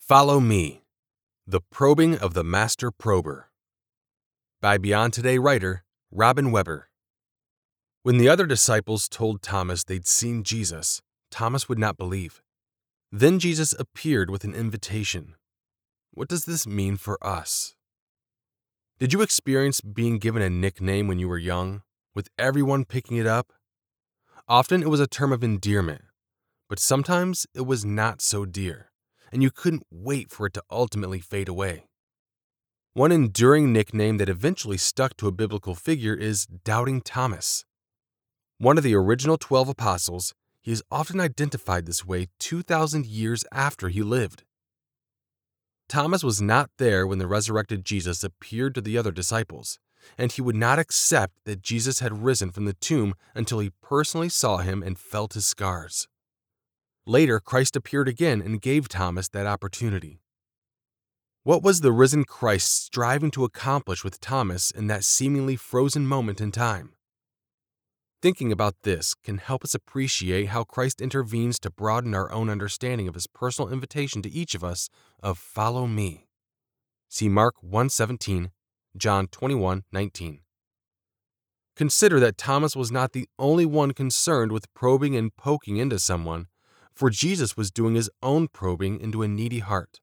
Follow Me, The Probing of the Master Prober by Beyond Today writer Robin Weber. When the other disciples told Thomas they'd seen Jesus, Thomas would not believe. Then Jesus appeared with an invitation. What does this mean for us? Did you experience being given a nickname when you were young, with everyone picking it up? Often it was a term of endearment, but sometimes it was not so dear, and you couldn't wait for it to ultimately fade away. One enduring nickname that eventually stuck to a biblical figure is Doubting Thomas. One of the original 12 apostles, he is often identified this way 2,000 years after he lived. Thomas was not there when the resurrected Jesus appeared to the other disciples, and he would not accept that Jesus had risen from the tomb until he personally saw him and felt his scars. Later, Christ appeared again and gave Thomas that opportunity. What was the risen Christ striving to accomplish with Thomas in that seemingly frozen moment in time? Thinking about this can help us appreciate how Christ intervenes to broaden our own understanding of his personal invitation to each of us of "Follow me." See Mark 1:17, John 21:19. Consider that Thomas was not the only one concerned with probing and poking into someone, for Jesus was doing his own probing into a needy heart.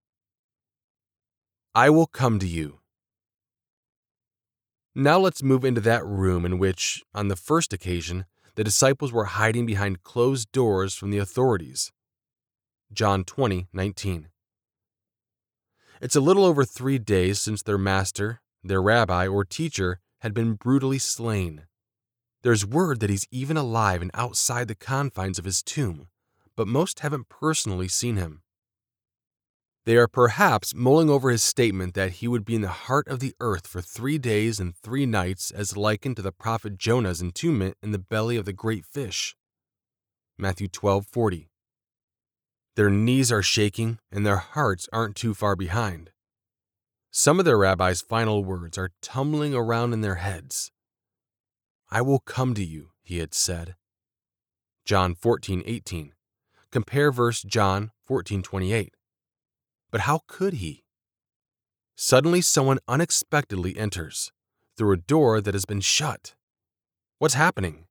I will come to you. Now let's move into that room in which, on the first occasion, the disciples were hiding behind closed doors from the authorities. John 20:19. It's a little over 3 days since their master, their rabbi or teacher, had been brutally slain. There's word that he's even alive and outside the confines of his tomb, but most haven't personally seen him. They are perhaps mulling over his statement that he would be in the heart of the earth for 3 days and 3 nights as likened to the prophet Jonah's entombment in the belly of the great fish. Matthew 12:40. Their knees are shaking and their hearts aren't too far behind. Some of their rabbi's final words are tumbling around in their heads. I will come to you, he had said. John 14:18. Compare verse John 14:28. But how could he? Suddenly someone unexpectedly enters, through a door that has been shut. What's happening?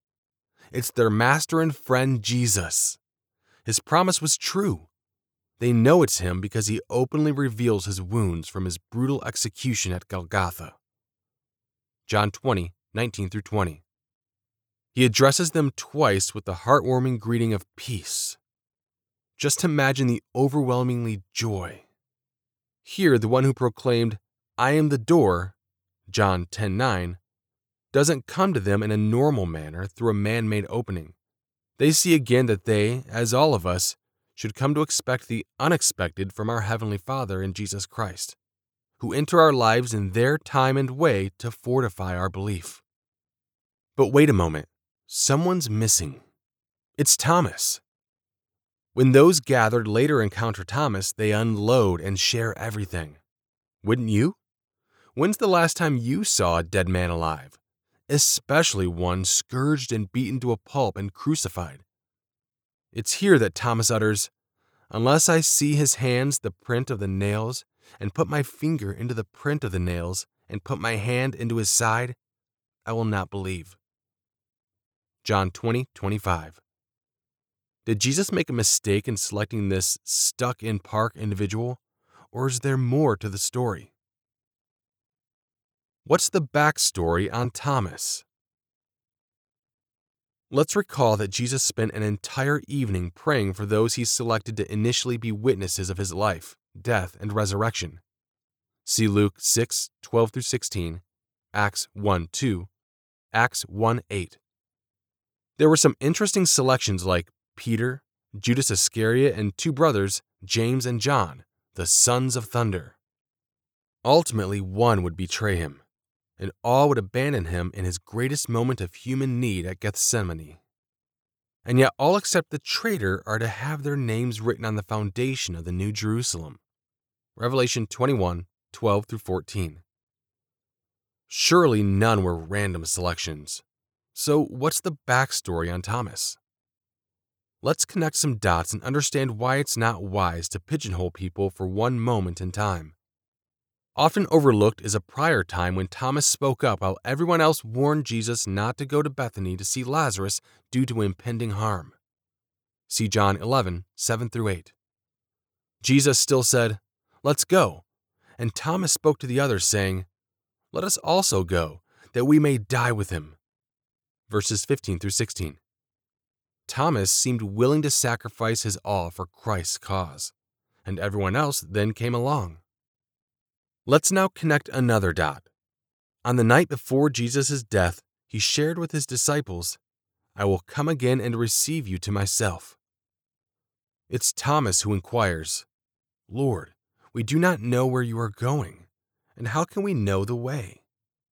It's their master and friend Jesus. His promise was true. They know it's him because he openly reveals his wounds from his brutal execution at Golgotha. John 20:19-20. He addresses them twice with the heartwarming greeting of peace. Just imagine the overwhelmingly joy. Here, the one who proclaimed, I am the door, John 10:9, doesn't come to them in a normal manner through a man-made opening. They see again that they, as all of us, should come to expect the unexpected from our Heavenly Father in Jesus Christ, who enter our lives in their time and way to fortify our belief. But wait a moment, someone's missing. It's Thomas. When those gathered later encounter Thomas, they unload and share everything. Wouldn't you? When's the last time you saw a dead man alive? Especially one scourged and beaten to a pulp and crucified. It's here that Thomas utters, unless I see his hands the print of the nails, and put my finger into the print of the nails, and put my hand into his side, I will not believe. John 20:25. Did Jesus make a mistake in selecting this stuck-in-park individual, or is there more to the story? What's the backstory on Thomas? Let's recall that Jesus spent an entire evening praying for those he selected to initially be witnesses of his life, death, and resurrection. See Luke 6:12-16, Acts 1:2, Acts 1:8. There were some interesting selections like Peter, Judas Iscariot, and 2 brothers, James and John, the sons of thunder. Ultimately, one would betray him, and all would abandon him in his greatest moment of human need at Gethsemane. And yet all except the traitor are to have their names written on the foundation of the New Jerusalem. Revelation 21:12-14. Surely none were random selections. So what's the backstory on Thomas? Let's connect some dots and understand why it's not wise to pigeonhole people for one moment in time. Often overlooked is a prior time when Thomas spoke up while everyone else warned Jesus not to go to Bethany to see Lazarus due to impending harm. See John 11, 7-8. Jesus still said, "Let's go," and Thomas spoke to the others saying, "Let us also go, that we may die with him." Verses 15-16. Thomas seemed willing to sacrifice his all for Christ's cause, and everyone else then came along. Let's now connect another dot. On the night before Jesus' death, he shared with his disciples, "I will come again and receive you to myself." It's Thomas who inquires, "Lord, we do not know where you are going, and how can we know the way?"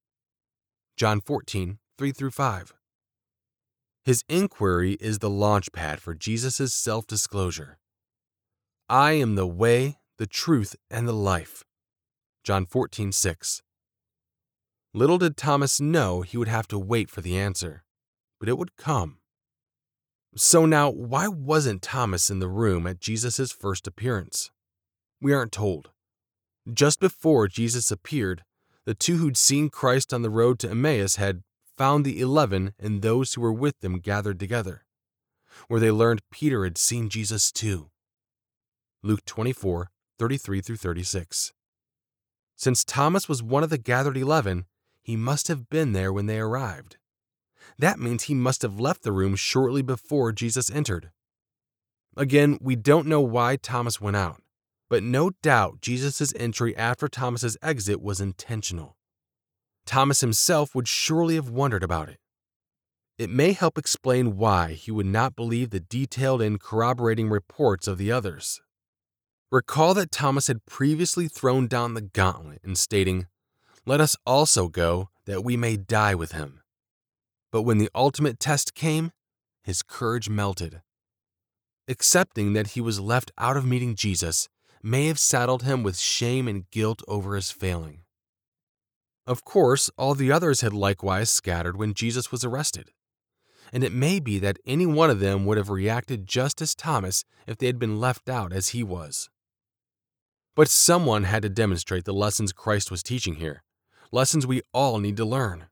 John 14, 3-5. His inquiry is the launch pad for Jesus' self-disclosure. "I am the way, the truth, and the life." John 14, 6. Little did Thomas know he would have to wait for the answer, but it would come. So now, why wasn't Thomas in the room at Jesus' first appearance? We aren't told. Just before Jesus appeared, the two who'd seen Christ on the road to Emmaus had found the 11 and those who were with them gathered together, where they learned Peter had seen Jesus too. Luke 24, 33-36. Since Thomas was one of the gathered 11, he must have been there when they arrived. That means he must have left the room shortly before Jesus entered. Again, we don't know why Thomas went out, but no doubt Jesus' entry after Thomas's exit was intentional. Thomas himself would surely have wondered about it. It may help explain why he would not believe the detailed and corroborating reports of the others. Recall that Thomas had previously thrown down the gauntlet in stating, "Let us also go, that we may die with him." But when the ultimate test came, his courage melted. Accepting that he was left out of meeting Jesus may have saddled him with shame and guilt over his failing. Of course, all the others had likewise scattered when Jesus was arrested, and it may be that any one of them would have reacted just as Thomas if they had been left out as he was. But someone had to demonstrate the lessons Christ was teaching here, lessons we all need to learn.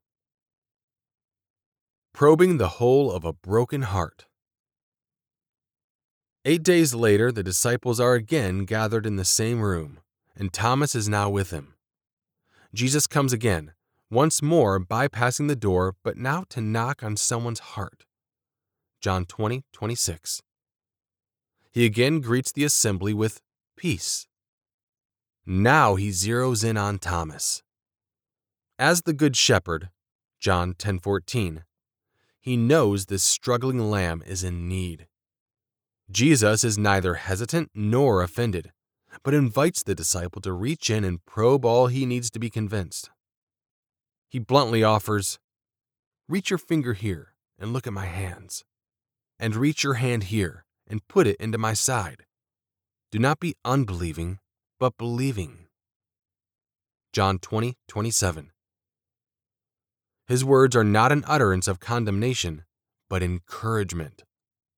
Probing the hole of a broken heart. 8 days later, the disciples are again gathered in the same room, and Thomas is now with them. Jesus comes again, once more bypassing the door, but now to knock on someone's heart. John 20, 26. He again greets the assembly with peace. Now he zeroes in on Thomas. As the Good Shepherd, John 10:14, he knows this struggling lamb is in need. Jesus is neither hesitant nor offended, but invites the disciple to reach in and probe all he needs to be convinced. He bluntly offers, "Reach your finger here and look at my hands, and reach your hand here and put it into my side. Do not be unbelieving, but believing." John 20:27. His words are not an utterance of condemnation, but encouragement.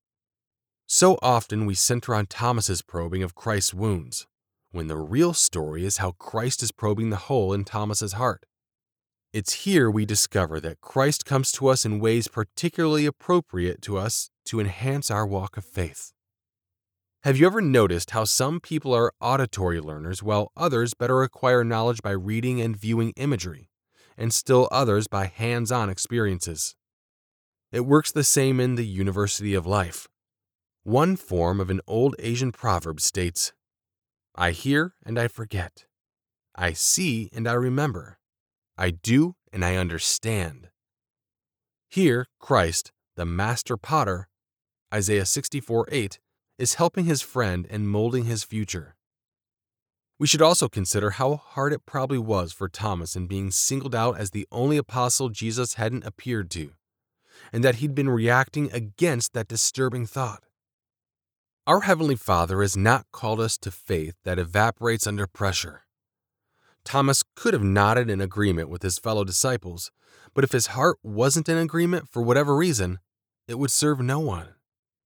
So often we center on Thomas's probing of Christ's wounds, when the real story is how Christ is probing the hole in Thomas's heart. It's here we discover that Christ comes to us in ways particularly appropriate to us to enhance our walk of faith. Have you ever noticed how some people are auditory learners while others better acquire knowledge by reading and viewing imagery, and still others by hands-on experiences? It works the same in the University of Life. One form of an old Asian proverb states, "I hear and I forget. I see and I remember. I do and I understand." Here, Christ, the master potter, Isaiah 64:8, is helping his friend and molding his future. We should also consider how hard it probably was for Thomas in being singled out as the only apostle Jesus hadn't appeared to, and that he'd been reacting against that disturbing thought. Our Heavenly Father has not called us to faith that evaporates under pressure. Thomas could have nodded in agreement with his fellow disciples, but if his heart wasn't in agreement for whatever reason, it would serve no one.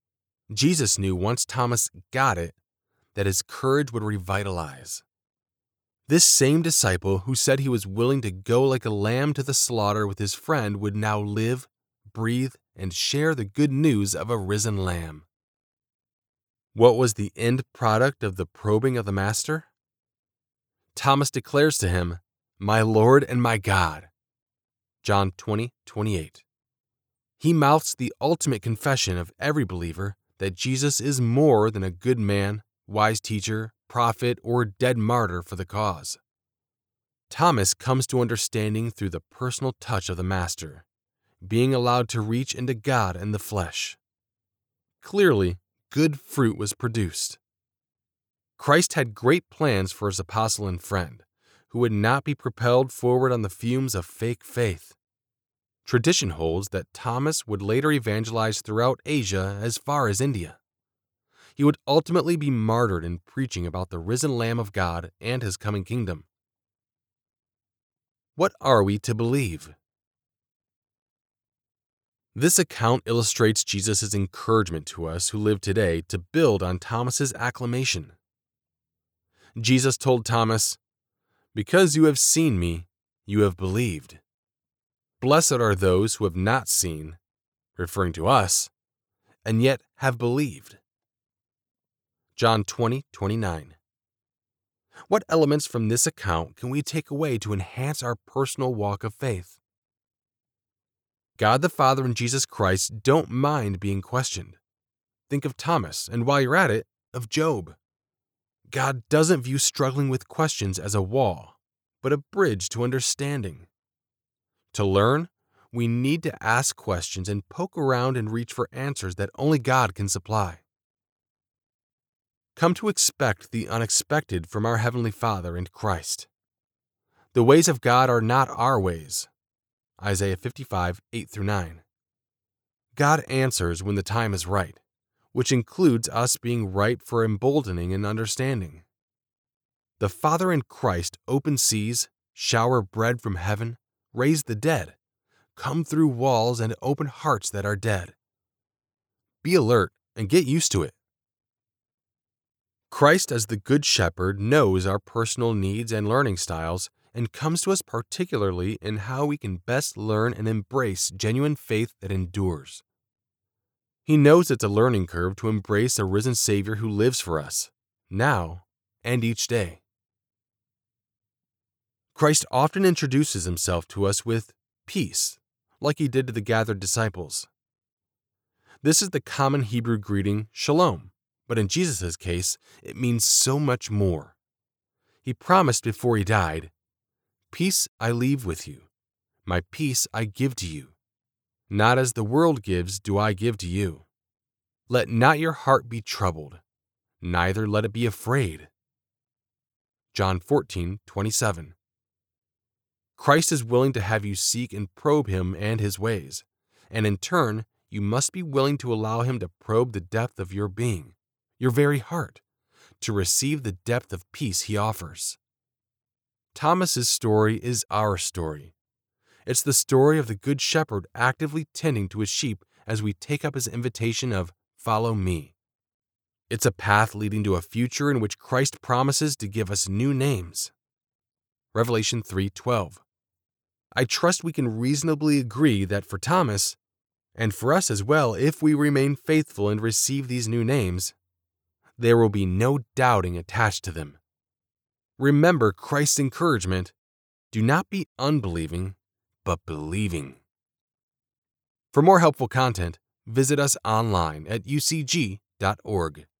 Jesus knew once Thomas got it that his courage would revitalize. This same disciple who said he was willing to go like a lamb to the slaughter with his friend would now live, breathe, and share the good news of a risen lamb. What was the end product of the probing of the Master? Thomas declares to him, "My Lord and my God." John 20:28. He mouths the ultimate confession of every believer that Jesus is more than a good man, wise teacher, prophet, or dead martyr for the cause. Thomas comes to understanding through the personal touch of the Master, being allowed to reach into God and the flesh. Clearly, good fruit was produced. Christ had great plans for his apostle and friend, who would not be propelled forward on the fumes of fake faith. Tradition holds that Thomas would later evangelize throughout Asia as far as India. He would ultimately be martyred in preaching about the risen Lamb of God and his coming kingdom. What are we to believe? This account illustrates Jesus' encouragement to us who live today to build on Thomas's acclamation. Jesus told Thomas, "Because you have seen me, you have believed. Blessed are those who have not seen," referring to us, "and yet have believed." John 20:29. What elements from this account can we take away to enhance our personal walk of faith? God the Father and Jesus Christ don't mind being questioned. Think of Thomas, and while you're at it, of Job. God doesn't view struggling with questions as a wall, but a bridge to understanding. To learn, we need to ask questions and poke around and reach for answers that only God can supply. Come to expect the unexpected from our Heavenly Father and Christ. The ways of God are not our ways. Isaiah 55:8-9. God answers when the time is right, which includes us being ripe for emboldening and understanding. The Father and Christ open seas, shower bread from heaven, raise the dead, come through walls and open hearts that are dead. Be alert and get used to it. Christ as the Good Shepherd knows our personal needs and learning styles and comes to us particularly in how we can best learn and embrace genuine faith that endures. He knows it's a learning curve to embrace a risen Savior who lives for us, now and each day. Christ often introduces himself to us with peace, like he did to the gathered disciples. This is the common Hebrew greeting, shalom, but in Jesus' case, it means so much more. He promised before he died, "Peace I leave with you, my peace I give to you. Not as the world gives do I give to you. Let not your heart be troubled, neither let it be afraid." John 14:27. Christ is willing to have you seek and probe him and his ways, and in turn, you must be willing to allow him to probe the depth of your being, your very heart, to receive the depth of peace he offers. Thomas's story is our story. It's the story of the Good Shepherd actively tending to his sheep as we take up his invitation of "Follow me." It's a path leading to a future in which Christ promises to give us new names. Revelation 3:12. I trust we can reasonably agree that for Thomas, and for us as well if we remain faithful and receive these new names, there will be no doubting attached to them. Remember Christ's encouragement, do not be unbelieving, but believing. For more helpful content, visit us online at ucg.org.